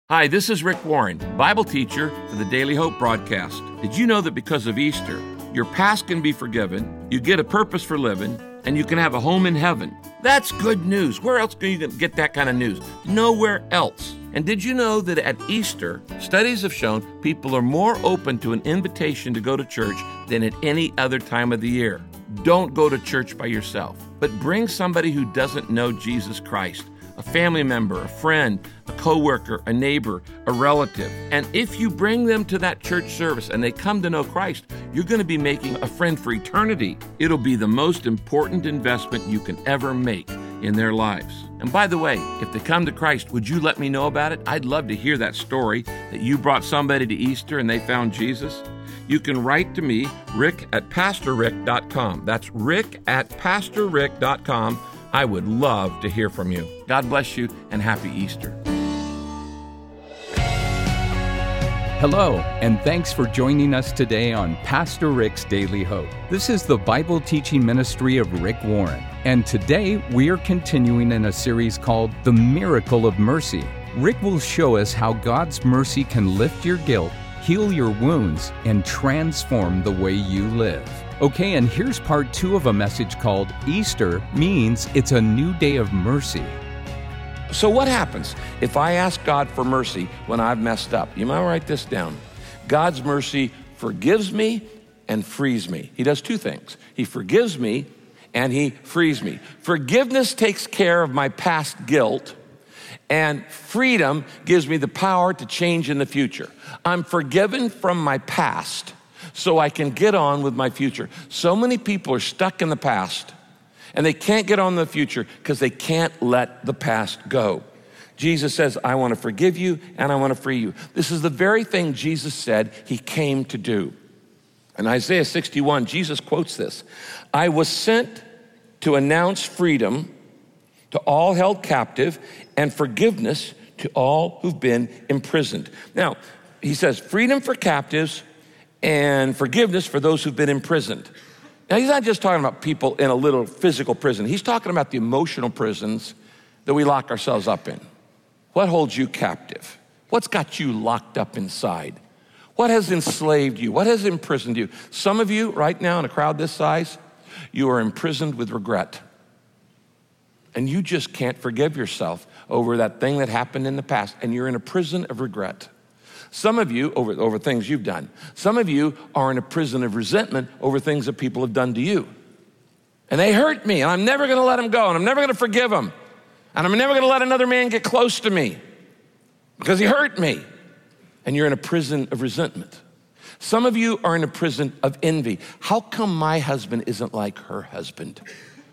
Hi, this is Rick Warren, Bible teacher for the Daily Hope broadcast. Did you know that because of Easter, your past can be forgiven, you get a purpose for living, and you can have a home in heaven? That's good news. Where else can you get that kind of news? Nowhere else. And did you know that at Easter, studies have shown people are more open to an invitation to go to church than at any other time of the year? Don't go to church by yourself, but bring somebody who doesn't know Jesus Christ. A family member, a friend, a coworker, a neighbor, a relative. And if you bring them to that church service and they come to know Christ, you're going to be making a friend for eternity. It'll be the most important investment you can ever make in their lives. And by the way, if they come to Christ, would you let me know about it? I'd love to hear that story that you brought somebody to Easter and they found Jesus. You can write to me, rick@pastorrick.com. That's rick@pastorrick.com. I would love to hear from you. God bless you and happy Easter. Hello, and thanks for joining us today on Pastor Rick's Daily Hope. This is the Bible teaching ministry of Rick Warren, and today we are continuing in a series called The Miracle of Mercy. Rick will show us how God's mercy can lift your guilt, heal your wounds, and transform the way you live. Okay, and here's part 2 of a message called Easter Means It's a New Day of Mercy. So what happens if I ask God for mercy when I've messed up? You might write this down. God's mercy forgives me and frees me. He does two things. He forgives me and he frees me. Forgiveness takes care of my past guilt, and freedom gives me the power to change in the future. I'm forgiven from my past so I can get on with my future. So many people are stuck in the past and they can't get on in the future because they can't let the past go. Jesus says, I want to forgive you and I want to free you. This is the very thing Jesus said he came to do. In Isaiah 61, Jesus quotes this. I was sent to announce freedom to all held captive and forgiveness to all who've been imprisoned. Now, he says freedom for captives and forgiveness for those who've been imprisoned. Now, he's not just talking about people in a little physical prison. He's talking about the emotional prisons that we lock ourselves up in. What holds you captive? What's got you locked up inside? What has enslaved you? What has imprisoned you? Some of you right now in a crowd this size, you are imprisoned with regret. And you just can't forgive yourself over that thing that happened in the past, and you're in a prison of regret. Some of you, over things you've done. Some of you are in a prison of resentment over things that people have done to you. And they hurt me, and I'm never gonna let them go, and I'm never gonna forgive them. And I'm never gonna let another man get close to me because he hurt me. And you're in a prison of resentment. Some of you are in a prison of envy. How come my husband isn't like her husband?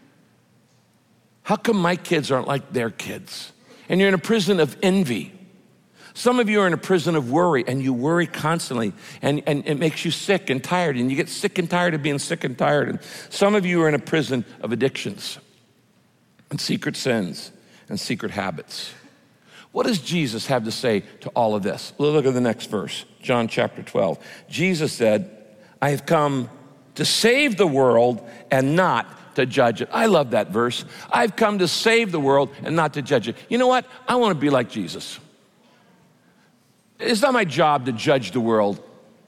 How come my kids aren't like their kids? And you're in a prison of envy. Some of you are in a prison of worry, and you worry constantly, and it makes you sick and tired, and you get sick and tired of being sick and tired. And some of you are in a prison of addictions and secret sins and secret habits. What does Jesus have to say to all of this? Look at the next verse, John chapter 12. Jesus said, I have come to save the world and not to judge it. I love that verse. I've come to save the world and not to judge it. You know what? I want to be like Jesus. It's not my job to judge the world.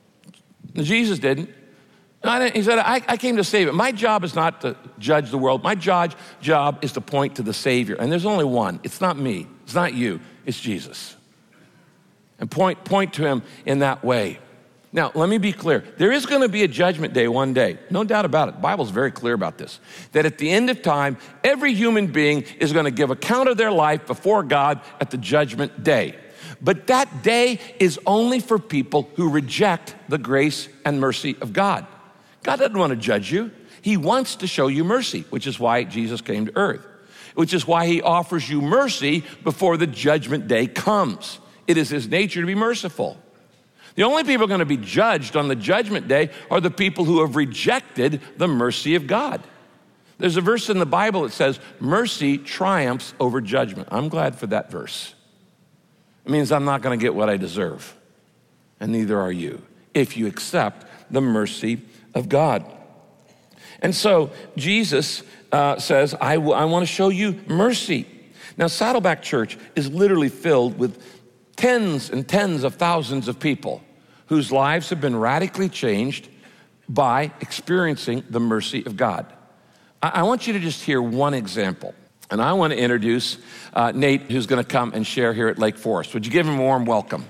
Jesus didn't. He said, I came to save it. My job is not to judge the world. My job is to point to the Savior. And there's only one. It's not me. It's not you. It's Jesus. And point to him in that way. Now, let me be clear. There is going to be a judgment day one day. No doubt about it. The Bible's very clear about this. That at the end of time, every human being is going to give account of their life before God at the judgment day. But that day is only for people who reject the grace and mercy of God. God doesn't want to judge you. He wants to show you mercy, which is why Jesus came to earth, which is why he offers you mercy before the judgment day comes. It is his nature to be merciful. The only people going to be judged on the judgment day are the people who have rejected the mercy of God. There's a verse in the Bible that says, mercy triumphs over judgment. I'm glad for that verse. It means I'm not going to get what I deserve, and neither are you, if you accept the mercy of God. And so Jesus says, I want to show you mercy. Now, Saddleback Church is literally filled with tens and tens of thousands of people whose lives have been radically changed by experiencing the mercy of God. I want you to just hear one example. And I want to introduce Nate, who's going to come and share here at Lake Forest. Would you give him a warm welcome?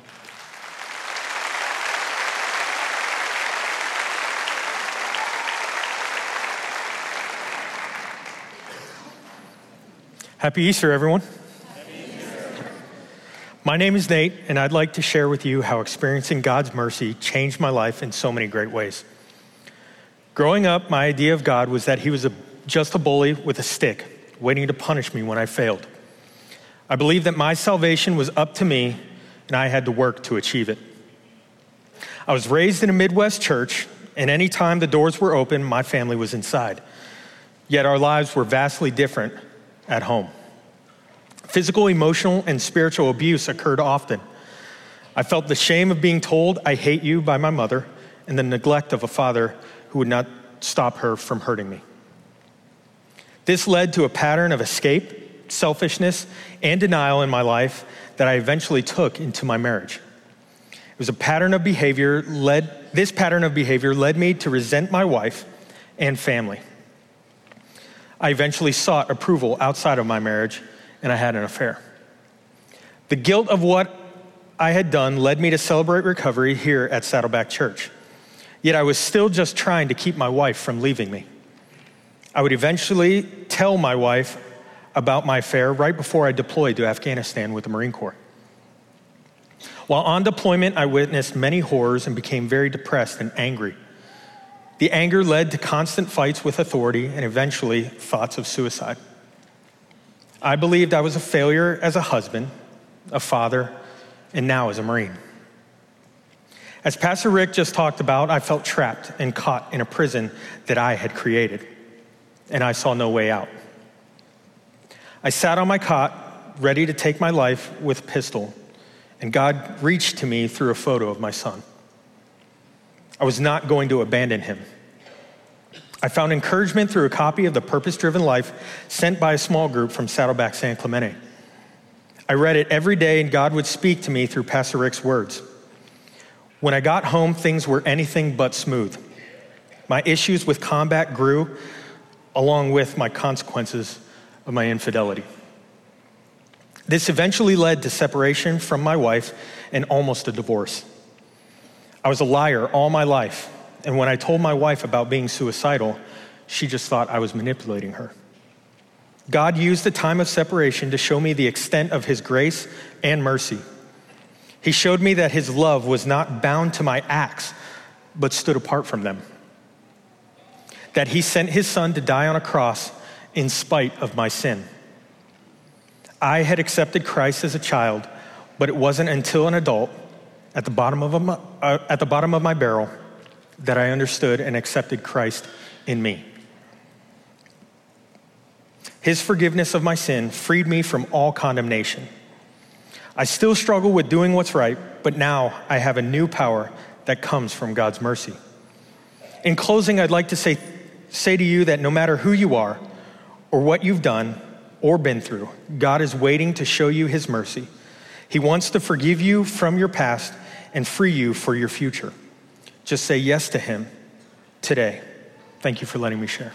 Happy Easter, everyone. My name is Nate, and I'd like to share with you how experiencing God's mercy changed my life in so many great ways. Growing up, my idea of God was that he was just a bully with a stick, waiting to punish me when I failed. I believed that my salvation was up to me, and I had to work to achieve it. I was raised in a Midwest church, and any time the doors were open, my family was inside. Yet our lives were vastly different at home. Physical, emotional, and spiritual abuse occurred often. I felt the shame of being told, "I hate you," by my mother, and the neglect of a father who would not stop her from hurting me. This led to a pattern of escape, selfishness, and denial in my life that I eventually took into my marriage. It was a pattern of behavior this pattern of behavior led me to resent my wife and family. I eventually sought approval outside of my marriage, and I had an affair. The guilt of what I had done led me to celebrate recovery here at Saddleback Church. Yet I was still just trying to keep my wife from leaving me. I would eventually tell my wife about my affair right before I deployed to Afghanistan with the Marine Corps. While on deployment, I witnessed many horrors and became very depressed and angry. The anger led to constant fights with authority and eventually thoughts of suicide. I believed I was a failure as a husband, a father, and now as a Marine. As Pastor Rick just talked about, I felt trapped and caught in a prison that I had created, and I saw no way out. I sat on my cot, ready to take my life with a pistol, and God reached to me through a photo of my son. I was not going to abandon him. I found encouragement through a copy of The Purpose-Driven Life sent by a small group from Saddleback San Clemente. I read it every day, and God would speak to me through Pastor Rick's words. When I got home, things were anything but smooth. My issues with combat grew, along with my consequences of my infidelity. This eventually led to separation from my wife and almost a divorce. I was a liar all my life, and when I told my wife about being suicidal, she just thought I was manipulating her. God used the time of separation to show me the extent of his grace and mercy. He showed me that his love was not bound to my acts, but stood apart from them. That he sent his son to die on a cross in spite of my sin. I had accepted Christ as a child, but it wasn't until an adult at the bottom of my barrel that I understood and accepted Christ in me. His forgiveness of my sin freed me from all condemnation. I still struggle with doing what's right, but now I have a new power that comes from God's mercy. In closing, I'd like to say to you that no matter who you are or what you've done or been through, God is waiting to show you his mercy. He wants to forgive you from your past and free you for your future. Just say yes to him today. Thank you for letting me share.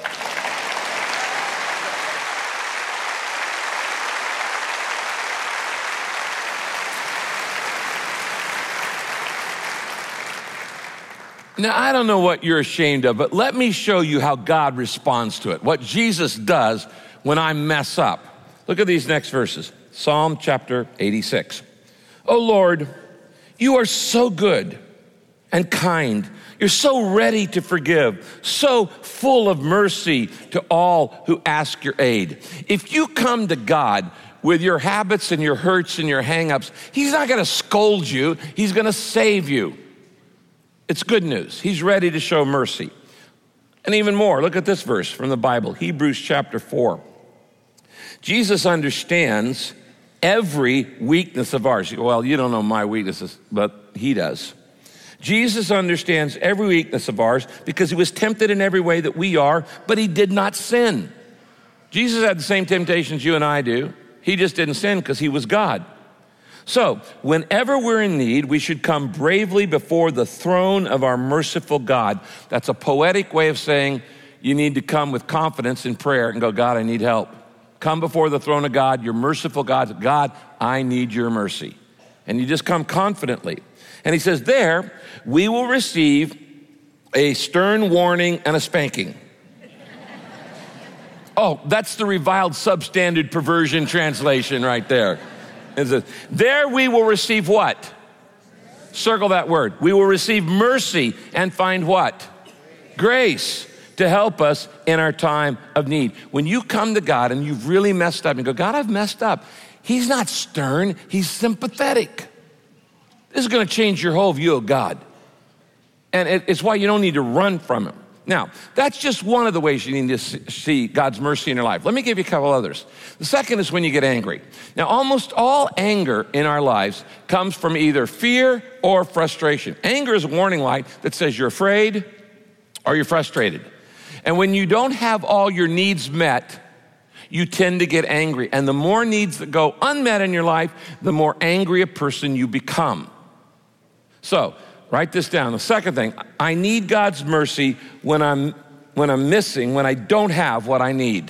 Now, I don't know what you're ashamed of, but let me show you how God responds to it, what Jesus does when I mess up. Look at these next verses. Psalm chapter 86. Oh Lord, you are so good and kind. You're so ready to forgive, so full of mercy to all who ask your aid. If you come to God with your habits and your hurts and your hang-ups, he's not going to scold you. He's going to save you. It's good news. He's ready to show mercy. And even more, look at this verse from the Bible, Hebrews chapter 4. Jesus understands every weakness of ours. Well, you don't know my weaknesses, but he does. Jesus understands every weakness of ours because he was tempted in every way that we are, but he did not sin. Jesus had the same temptations you and I do. He just didn't sin because he was God. So, whenever we're in need, we should come bravely before the throne of our merciful God. That's a poetic way of saying you need to come with confidence in prayer and go, God, I need help. Come before the throne of God, your merciful God. God, I need your mercy. And you just come confidently. And he says, there we will receive a stern warning and a spanking. Oh, that's the reviled substandard perversion translation right there. It says, there we will receive what? Circle that word. We will receive mercy and find what? Grace to help us in our time of need. When you come to God and you've really messed up and go, God, I've messed up. He's not stern, he's sympathetic. This is going to change your whole view of God. And it's why you don't need to run from him. Now, that's just one of the ways you need to see God's mercy in your life. Let me give you a couple others. The second is when you get angry. Now, almost all anger in our lives comes from either fear or frustration. Anger is a warning light that says you're afraid or you're frustrated. And when you don't have all your needs met, you tend to get angry. And the more needs that go unmet in your life, the more angry a person you become. So, write this down. The second thing, I need God's mercy when I'm missing, when I don't have what I need.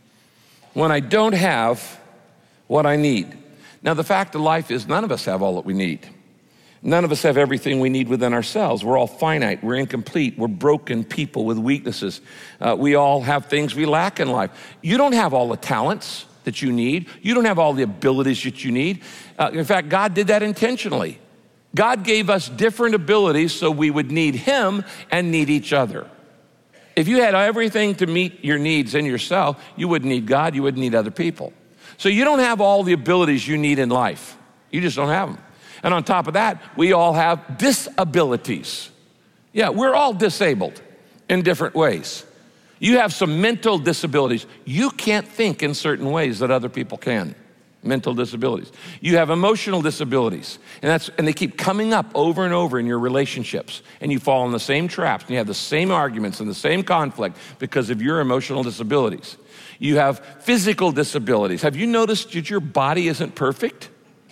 When I don't have what I need. Now, the fact of life is none of us have all that we need. None of us have everything we need within ourselves. We're all finite. We're incomplete. We're broken people with weaknesses. We all have things we lack in life. You don't have all the talents that you need. You don't have all the abilities that you need. In fact, God did that intentionally. God gave us different abilities so we would need him and need each other. If you had everything to meet your needs in yourself, you wouldn't need God, you wouldn't need other people. So you don't have all the abilities you need in life. You just don't have them. And on top of that, we all have disabilities. Yeah, we're all disabled in different ways. You have some mental disabilities. You can't think in certain ways that other people can. Mental disabilities. You have emotional disabilities, and they keep coming up over and over in your relationships, and you fall in the same traps, and you have the same arguments and the same conflict because of your emotional disabilities. You have physical disabilities. Have you noticed that your body isn't perfect?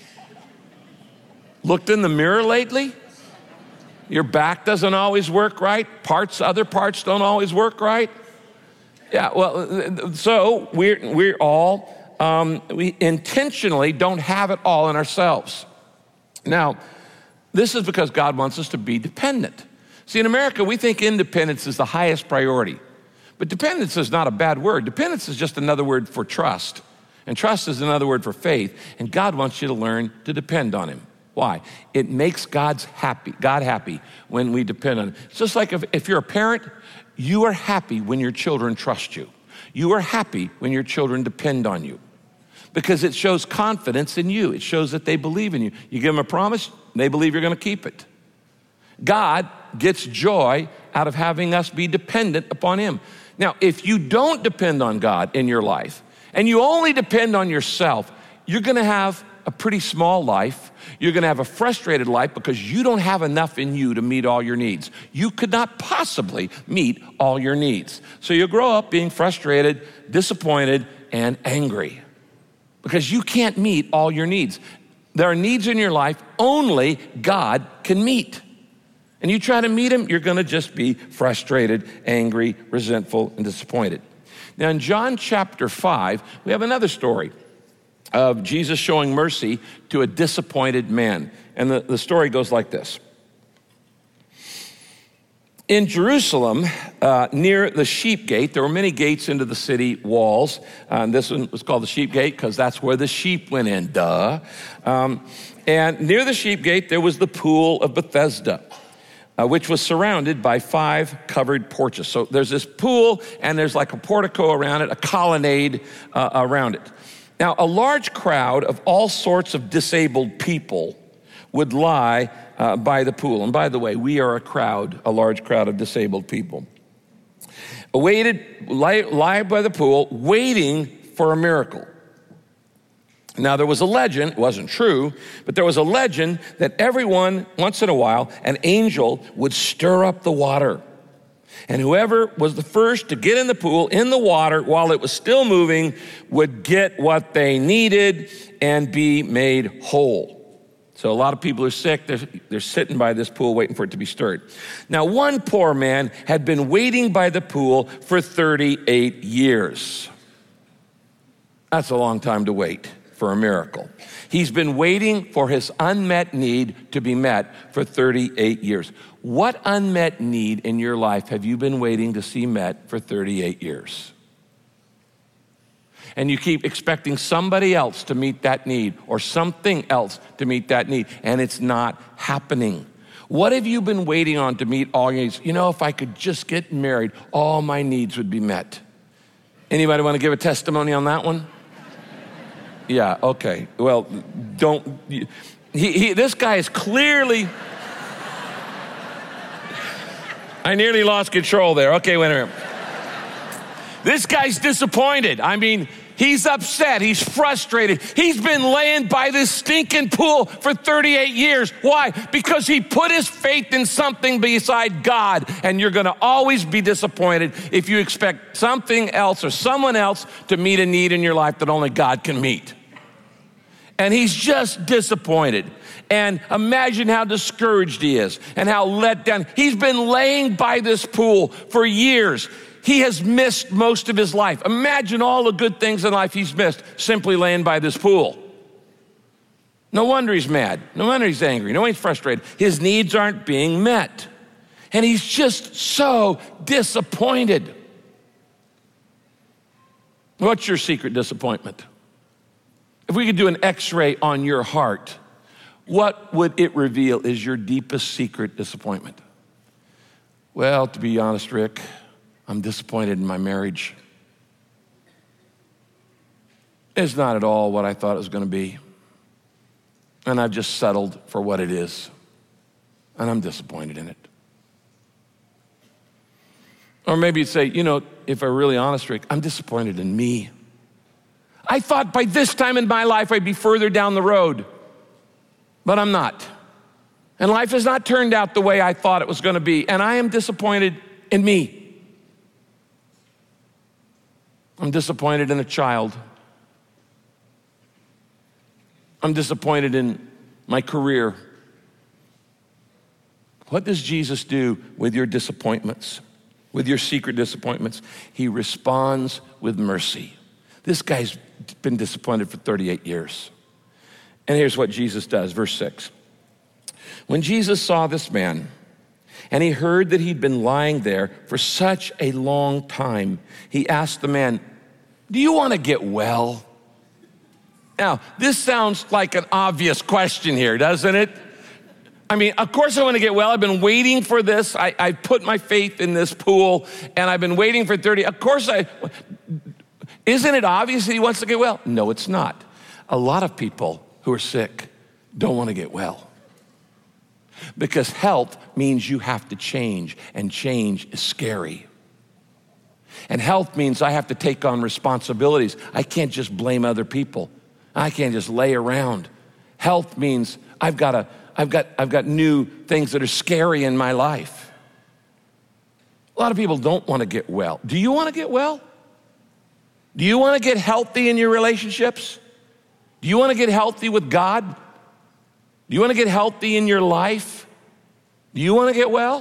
Looked in the mirror lately? Your back doesn't always work right. Other parts don't always work right. Yeah, well, so we're all we intentionally don't have it all in ourselves. Now, this is because God wants us to be dependent. See, in America, we think independence is the highest priority. But dependence is not a bad word. Dependence is just another word for trust. And trust is another word for faith. And God wants you to learn to depend on him. Why? It makes God happy when we depend on him. It's just like if you're a parent, you are happy when your children trust you. You are happy when your children depend on you because it shows confidence in you. It shows that they believe in you. You give them a promise, they believe you're going to keep it. God gets joy out of having us be dependent upon him. Now, if you don't depend on God in your life and you only depend on yourself, you're going to have a pretty small life. You're going to have a frustrated life because you don't have enough in you to meet all your needs. You could not possibly meet all your needs. So you'll grow up being frustrated, disappointed, and angry because you can't meet all your needs. There are needs in your life only God can meet. And you try to meet them, you're going to just be frustrated, angry, resentful, and disappointed. Now in John chapter 5, we have another story of Jesus showing mercy to a disappointed man. And the story goes like this. In Jerusalem, near the sheep gate, there were many gates into the city walls. This one was called the sheep gate because that's where the sheep went in, duh. And near the sheep gate, there was the pool of Bethesda, which was surrounded by 5 covered porches. So there's this pool, and there's like a portico around it, a colonnade around it. Now, a large crowd of all sorts of disabled people would lie by the pool. And by the way, we are a large crowd of disabled people. Lie by the pool, waiting for a miracle. Now, there was a legend, it wasn't true, but there was a legend that once in a while, an angel would stir up the water. And whoever was the first to get in the pool, in the water, while it was still moving, would get what they needed and be made whole. So a lot of people are sick. They're sitting by this pool waiting for it to be stirred. Now, one poor man had been waiting by the pool for 38 years. That's a long time to wait for a miracle. He's been waiting for his unmet need to be met for 38 years. What unmet need in your life have you been waiting to see met for 38 years? And you keep expecting somebody else to meet that need or something else to meet that need, and it's not happening. What have you been waiting on to meet all your needs? You know, if I could just get married, all my needs would be met. Anybody want to give a testimony on that one? Yeah, okay. Well, don't. This guy is clearly. I nearly lost control there. Okay, wait a minute. This guy's disappointed. I mean, he's upset. He's frustrated. He's been laying by this stinking pool for 38 years. Why? Because he put his faith in something beside God. And you're going to always be disappointed if you expect something else or someone else to meet a need in your life that only God can meet. And he's just disappointed. And imagine how discouraged he is and how let down. He's been laying by this pool for years. He has missed most of his life. Imagine all the good things in life he's missed simply laying by this pool. No wonder he's mad. No wonder he's angry. No wonder he's frustrated. His needs aren't being met. And he's just so disappointed. What's your secret disappointment? If we could do an x-ray on your heart, what would it reveal is your deepest secret disappointment? Well, to be honest, Rick, I'm disappointed in my marriage. It's not at all what I thought it was going to be. And I've just settled for what it is. And I'm disappointed in it. Or maybe you'd say, you know, if I'm really honest, Rick, I'm disappointed in me. I thought by this time in my life I'd be further down the road, but I'm not. And life has not turned out the way I thought it was going to be, and I am disappointed in me. I'm disappointed in a child. I'm disappointed in my career. What does Jesus do with your disappointments, with your secret disappointments? He responds with mercy. This guy's been disappointed for 38 years. And here's what Jesus does, verse 6. When Jesus saw this man, and he heard that he'd been lying there for such a long time, he asked the man, "Do you want to get well?" Now, this sounds like an obvious question here, doesn't it? I mean, of course I want to get well. I've been waiting for this. I put my faith in this pool, and I've been waiting for 30. Of course isn't it obvious that he wants to get well? No, it's not. A lot of people who are sick don't want to get well. Because health means you have to change, and change is scary. And health means I have to take on responsibilities. I can't just blame other people. I can't just lay around. Health means I've got new things that are scary in my life. A lot of people don't want to get well. Do you want to get well? Do you want to get healthy in your relationships? Do you want to get healthy with God? Do you want to get healthy in your life? Do you want to get well?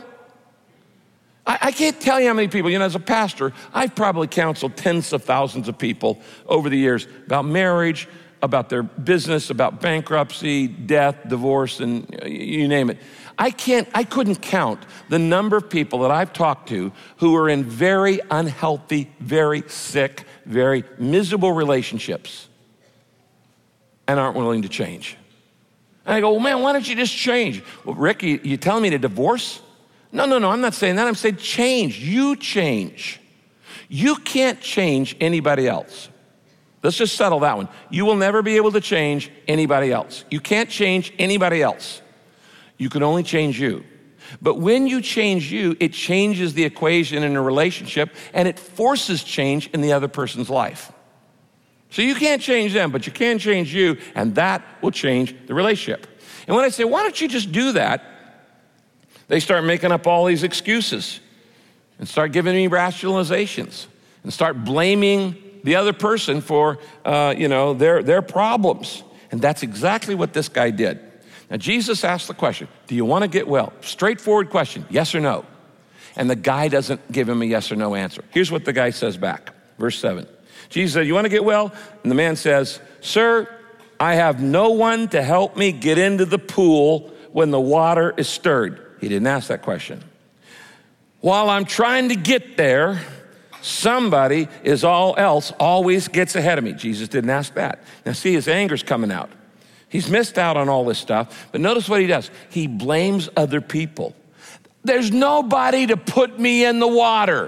I can't tell you how many people, as a pastor, I've probably counseled tens of thousands of people over the years about marriage, about their business, about bankruptcy, death, divorce, and you name it. I couldn't count the number of people that I've talked to who are in very unhealthy, very sick, very miserable relationships and aren't willing to change. And I go, well, man, why don't you just change? Well, Rick, you telling me to divorce? No, I'm not saying that. I'm saying change. You change. You can't change anybody else. Let's just settle that one. You will never be able to change anybody else. You can't change anybody else. You can only change you. But when you change you, it changes the equation in a relationship, and it forces change in the other person's life. So you can't change them, but you can change you, and that will change the relationship. And when I say, why don't you just do that? They start making up all these excuses and start giving me rationalizations and start blaming the other person for, their problems. And that's exactly what this guy did. Now, Jesus asked the question, do you want to get well? Straightforward question, yes or no? And the guy doesn't give him a yes or no answer. Here's what the guy says back, verse 7. Jesus said, you want to get well? And the man says, sir, I have no one to help me get into the pool when the water is stirred. He didn't ask that question. While I'm trying to get there, somebody always gets ahead of me. Jesus didn't ask that. Now see, his anger's coming out. He's missed out on all this stuff, but notice what he does. He blames other people. There's nobody to put me in the water.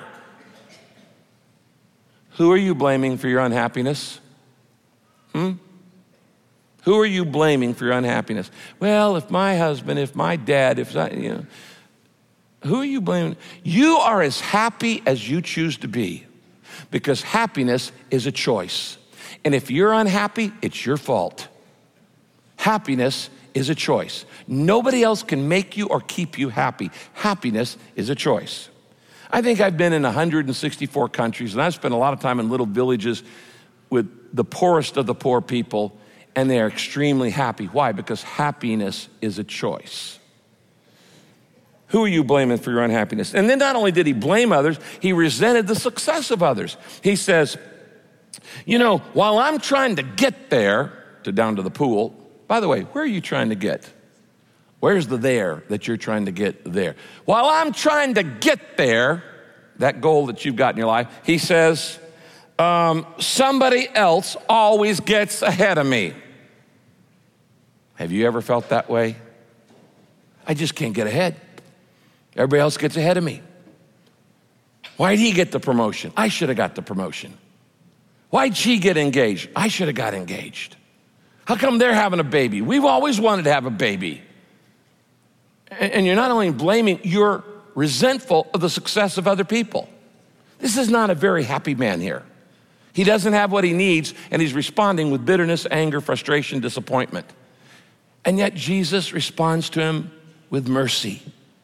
Who are you blaming for your unhappiness? Who are you blaming for your unhappiness? Well, if my husband, if my dad, who are you blaming? You are as happy as you choose to be, because happiness is a choice. And if you're unhappy, it's your fault. Happiness is a choice. Nobody else can make you or keep you happy. Happiness is a choice. I think I've been in 164 countries, and I've spent a lot of time in little villages with the poorest of the poor people, and they are extremely happy. Why? Because happiness is a choice. Who are you blaming for your unhappiness? And then not only did he blame others, he resented the success of others. He says, while I'm trying to get there, down to the pool. By the way, where are you trying to get? Where's the there that you're trying to get there? While I'm trying to get there, that goal that you've got in your life, he says, somebody else always gets ahead of me. Have you ever felt that way? I just can't get ahead. Everybody else gets ahead of me. Why'd he get the promotion? I should have got the promotion. Why'd she get engaged? I should have got engaged. How come they're having a baby? We've always wanted to have a baby. And you're not only blaming, you're resentful of the success of other people. This is not a very happy man here. He doesn't have what he needs, and he's responding with bitterness, anger, frustration, disappointment. And yet Jesus responds to him with mercy.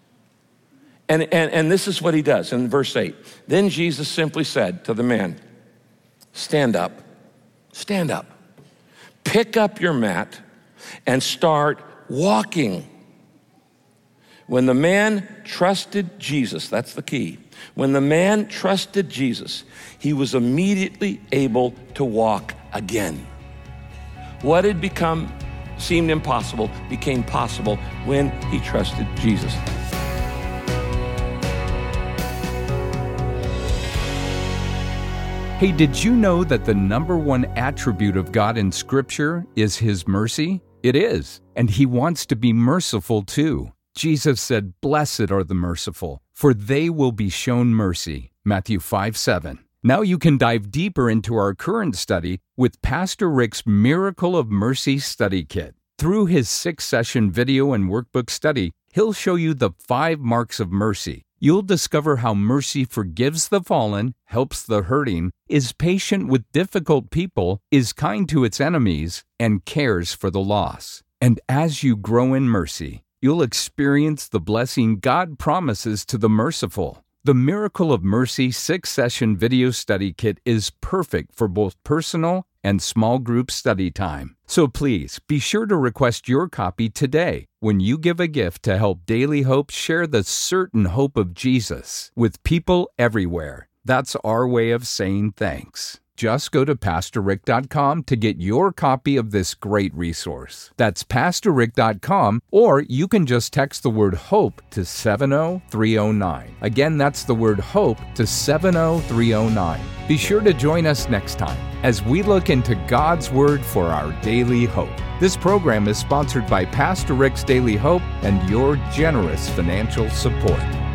And this is what he does in verse 8. Then Jesus simply said to the man, stand up, pick up your mat and start walking. When the man trusted Jesus, that's the key. When the man trusted Jesus, he was immediately able to walk again. What had seemed impossible became possible when he trusted Jesus. Hey, did you know that the number one attribute of God in Scripture is His mercy? It is, and He wants to be merciful too. Jesus said, "Blessed are the merciful, for they will be shown mercy." Matthew 5:7. Now you can dive deeper into our current study with Pastor Rick's Miracle of Mercy study kit. Through his 6-session video and workbook study, he'll show you the 5 marks of mercy. You'll discover how mercy forgives the fallen, helps the hurting, is patient with difficult people, is kind to its enemies, and cares for the lost. And as you grow in mercy, you'll experience the blessing God promises to the merciful. The Miracle of Mercy 6-session video study kit is perfect for both personal and small group study time. So please be sure to request your copy today when you give a gift to help Daily Hope share the certain hope of Jesus with people everywhere. That's our way of saying thanks. Just go to PastorRick.com to get your copy of this great resource. That's PastorRick.com, or you can just text the word HOPE to 70309. Again, that's the word HOPE to 70309. Be sure to join us next time as we look into God's Word for our daily hope. This program is sponsored by Pastor Rick's Daily Hope and your generous financial support.